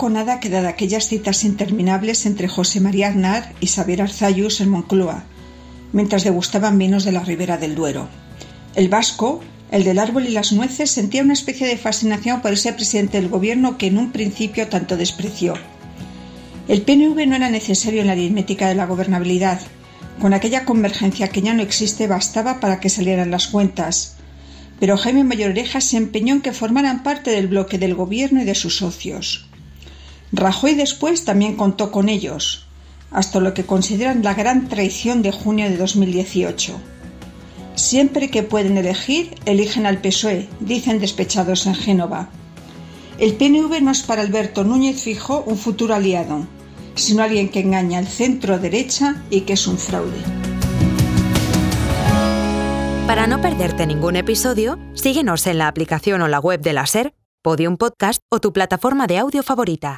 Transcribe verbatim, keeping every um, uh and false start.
poco o nada queda de aquellas citas interminables entre José María Aznar y Xavier Arzallus en Moncloa, mientras degustaban vinos de la Ribera del Duero. El vasco, el del árbol y las nueces, sentía una especie de fascinación por ese presidente del gobierno que en un principio tanto despreció. El P N V no era necesario en la aritmética de la gobernabilidad. Con aquella convergencia que ya no existe bastaba para que salieran las cuentas. Pero Jaime Mayoreja se empeñó en que formaran parte del bloque del gobierno y de sus socios. Rajoy después también contó con ellos, hasta lo que consideran la gran traición de junio de dos mil dieciocho. Siempre que pueden elegir, eligen al P S O E, dicen despechados en Génova. El P N V no es para Alberto Núñez Feijóo un futuro aliado, sino alguien que engaña al centro-derecha y que es un fraude. Para no perderte ningún episodio, síguenos en la aplicación o la web de la SER, Podium Podcast o tu plataforma de audio favorita.